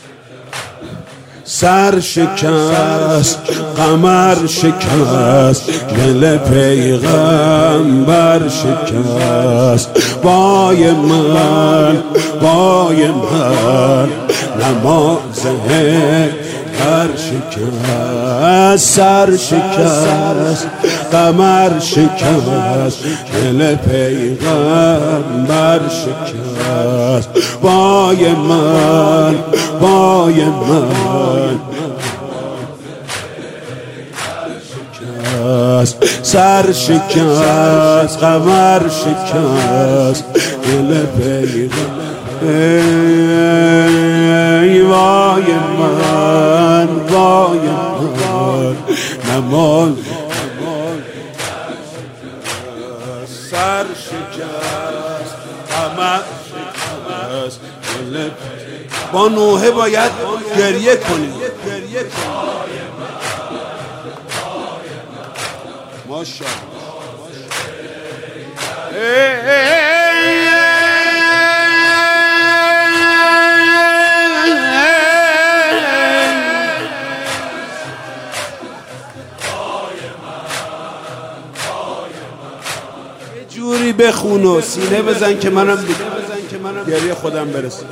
سر شکست قمر شکست دل پیغمبر شکست وای من نماز هر شکست سر شکست قمر شکست دل پیغمبر شکست وای من سر شکست قمر شکست دل پیغمبر وای من نماز سر شکست قمر شکست دل با نوحه باید گریه کنیم ماشاءالله جوری بخون و سینه بزن که منم گریه خودم برسه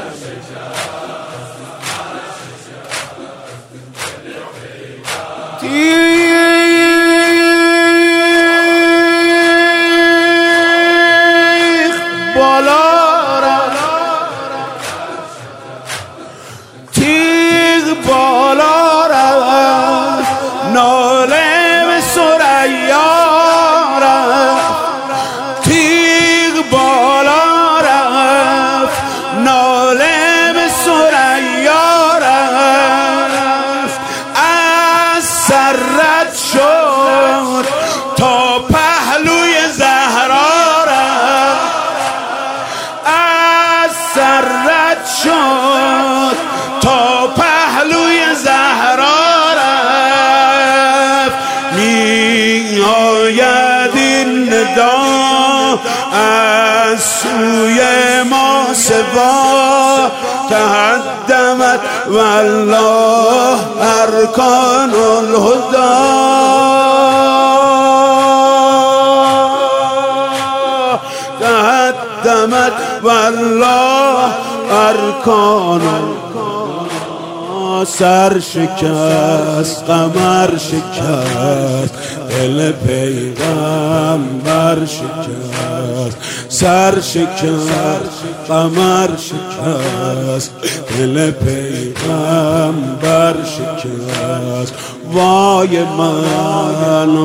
تیغ بالا رفت ناله به ثریا رفت تیغ بالا رفت ناله به ثریا رفت از سر رد شد تا پهلوی زهرا رفت از سر رد شد تا پهلوی زهرا رفت می آید این ندا از سوی ما سوا تهدمت والله ارکان الهدا تهدمت والله ارکان سر شکست قمر شکست دل پیغمبر شکست سر شکست قمر شکست دل پیغمبر شکست وای من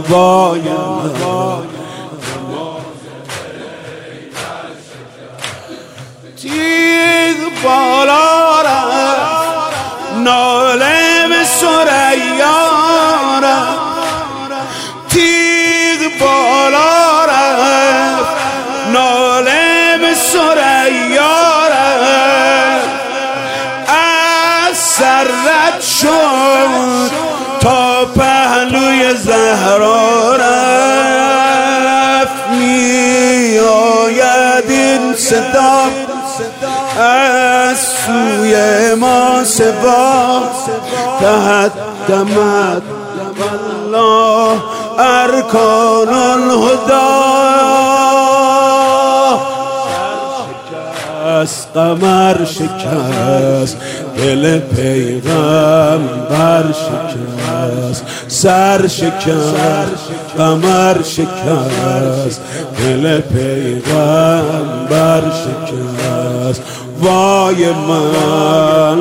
تیغ بالا رفت ناله به ثریا رفت تیغ بالا رفت ناله به ثریا رفت از سر رد شد تا پهلوی زهرا رفت می آید این صدا از سوی ما سوا تهدمت والله ارکان الهدا شکست قمر شکست دل پیغمبر شکست سر شکست قمر شکست دل پیغمبر شکست وای من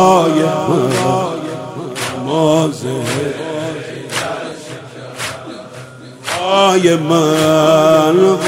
مازه وای من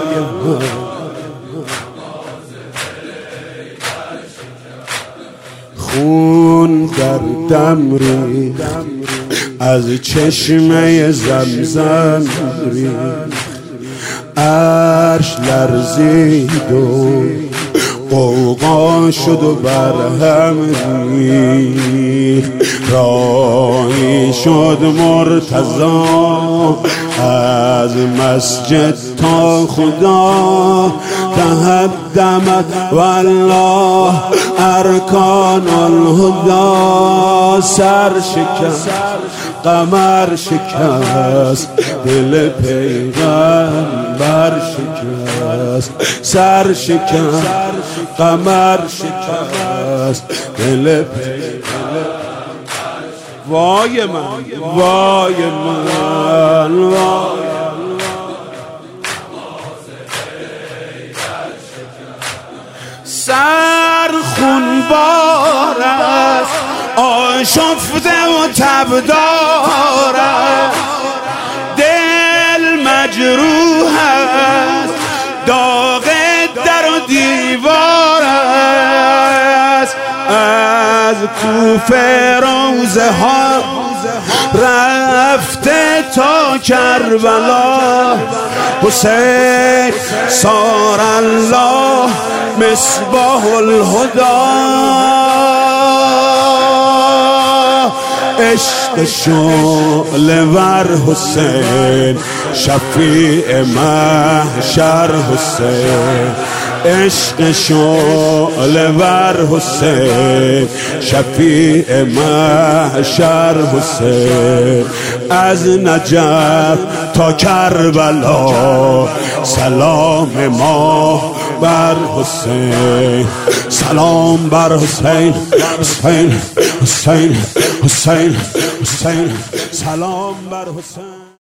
خون در دم ریخت از چشمه زمزم ریخت عرش لرزید و قوقا شد و برهم ریخت، راهی شد مرتضی از مسجد تا خدا تهدمت والله ارکان الهدی. سر شکست قمر شکست دل پیغمبر شکست، سر شکست قمر شکست دل پیغمبر. وای من وای من وای سر خونبار است، آشفته و تبدار است، دل مجروح است، داغ در و دیوار است. از کوفه روزه ها رفته تا کربلا، حسین صار الله مصباح الهدی. عشق شعله ور حسین شفیع محشر حسین، عشق شعله ور حسین شفیع محشر حسین. از نجف تا کربلا سلام ما بر حسین، سلام بر حسین، حسین حسین حسین حسین، سلام بر حسین.